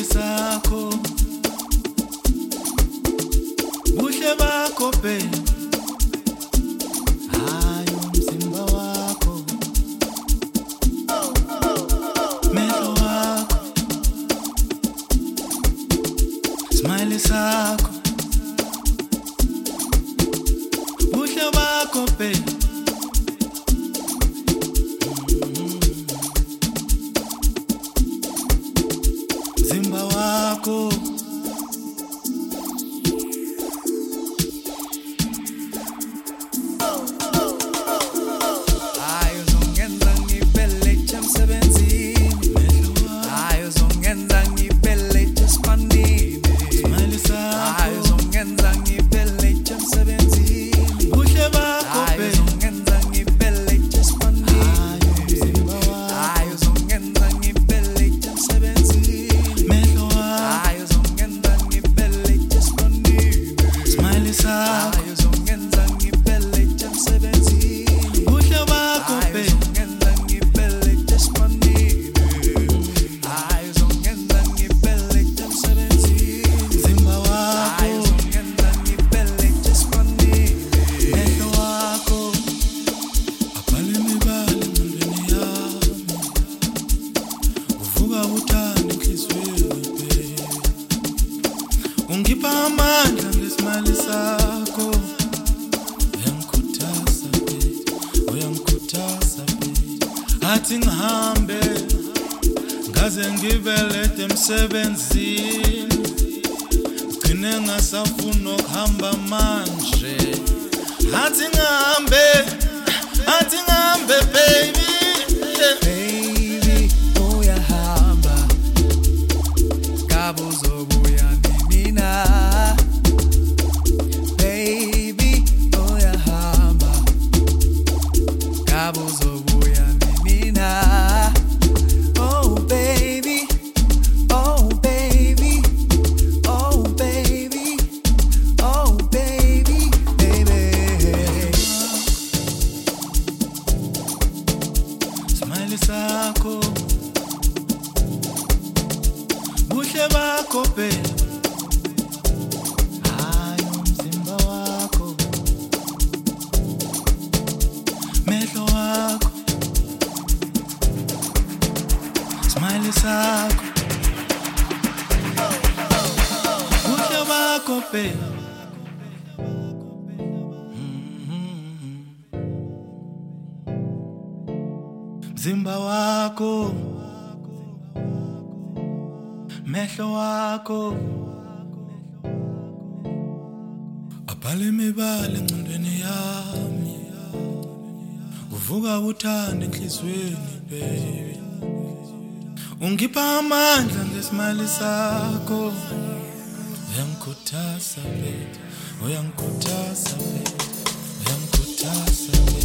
sakho buhle bakho baby hayi umzimba wakho mehlo wakho smile sakho buhle bakho baby mzimba wakho ungipha amandla ngesimali sakho uyangikhuthaza baby athi ngihambe ngaze ngibelede emsebenzini gcine ngasafuna ukuhamba manje athi ngihambe baby baby uyahamba kabuzo baby uyahamba kabuzobuya mina oh baby oh baby oh baby oh baby baby smile sakho buhle bakho baby smile sakho buhle bakho baby mzimba wakho mehlo wakho abhale imibala engcondweni yami uvuka uthanda enhlizweni baby ungipha amandla ngesimali sakho uyangikhuthaza baby uyangikhuthaza baby uyangikhuthaza